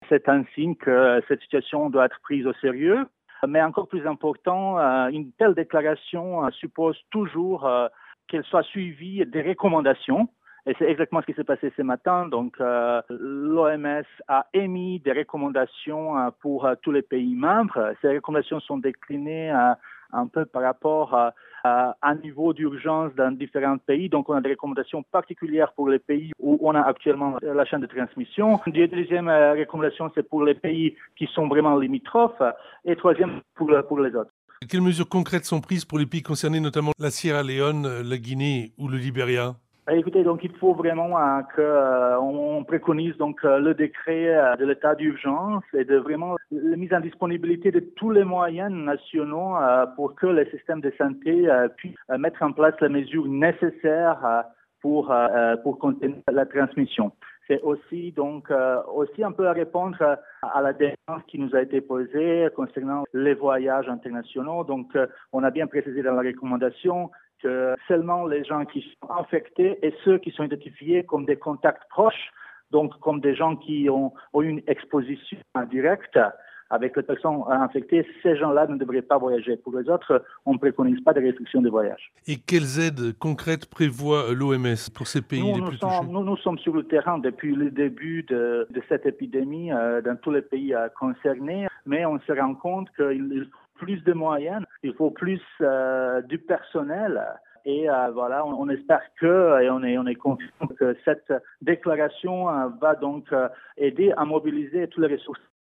C'est un signe que cette situation doit être prise au sérieux. Mais encore plus important, une telle déclaration suppose toujours qu'elle soit suivie des recommandations. Et c'est exactement ce qui s'est passé ce matin. Donc, l'OMS a émis des recommandations pour tous les pays membres. Ces recommandations sont déclinées un peu par rapport à un niveau d'urgence dans différents pays. Donc, on a des recommandations particulières pour les pays où on a actuellement la chaîne de transmission. La deuxième recommandation, c'est pour les pays qui sont vraiment limitrophes. Et troisième, pour les autres. Quelles mesures concrètes sont prises pour les pays concernés, notamment la Sierra Leone, la Guinée ou le Libéria? Écoutez, donc il faut vraiment qu'on préconise donc le décret de l'état d'urgence et de vraiment la mise en disponibilité de tous les moyens nationaux pour que le système de santé puisse mettre en place les mesures nécessaires pour contenir la transmission. C'est aussi aussi un peu à répondre à la défense qui nous a été posée concernant les voyages internationaux. Donc, on a bien précisé dans la recommandation que seulement les gens qui sont infectés et ceux qui sont identifiés comme des contacts proches, donc comme des gens qui ont eu une exposition directe avec les personnes infectées, ces gens-là ne devraient pas voyager. Pour les autres, on ne préconise pas de restriction de voyage. Et quelles aides concrètes prévoit l'OMS pour ces pays les plus touchés? Nous sommes sur le terrain depuis le début de cette épidémie dans tous les pays concernés, mais on se rend compte qu'il faut plus de moyens, il faut plus du personnel. Et voilà, on espère et on est confiant que cette déclaration va donc aider à mobiliser toutes les ressources